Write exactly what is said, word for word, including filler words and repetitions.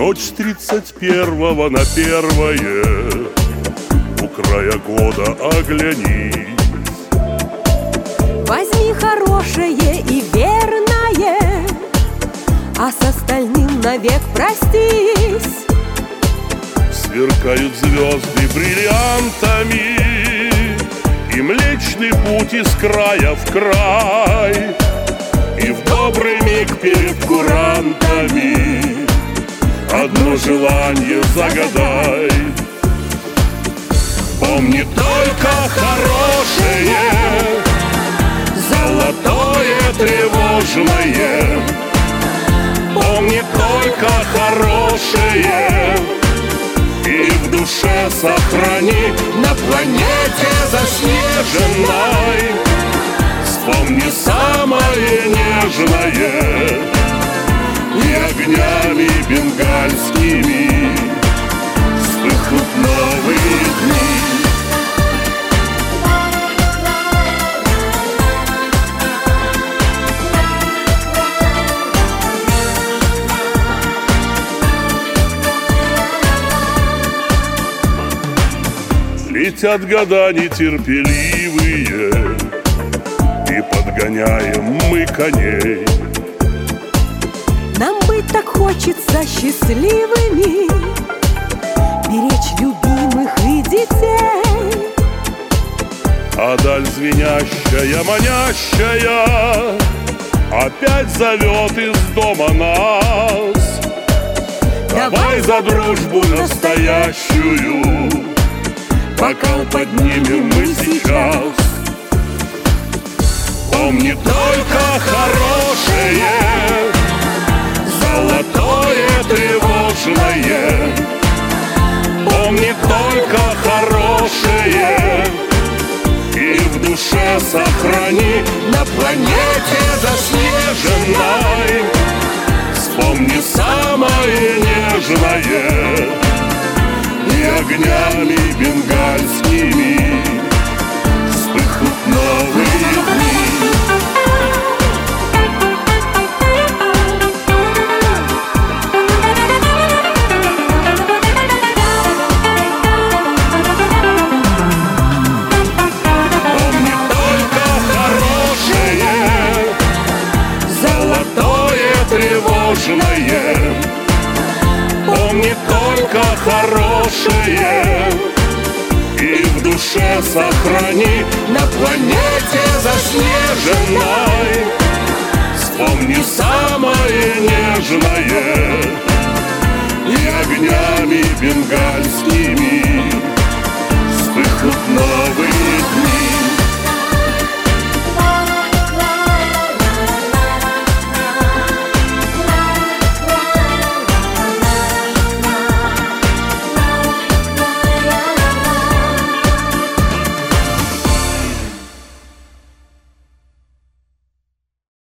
Ночь с тридцать первого на первое, у края года оглянись. Возьми хорошее и верное, а с остальным навек простись. Сверкают звезды бриллиантами, и Млечный Путь из края в край. И в добрый миг перед курантами одно желание загадай. Помни только хорошее, золотое тревожное. Помни только хорошее и в душе сохрани. На планете заснеженной вспомни самое нежное, и огнями бенгальскими вспыхнут новые дни. Летят года нетерпеливые, и подгоняем мы коней. Нам быть так хочется счастливыми, беречь любимых и детей. А даль звенящая, манящая опять зовет из дома нас. Давай за дружбу настоящую бокал поднимем мы сейчас. Помни только хорошее, золотое тревожное. Помни только хорошее и в душе сохрани. На планете заснеженной вспомни самое нежное, и огнями бенгальскими вспыхнут новые дни. Помни только хорошее, золотое тревожное. Помни только хорошее и в душе сохрани. На планете заснеженной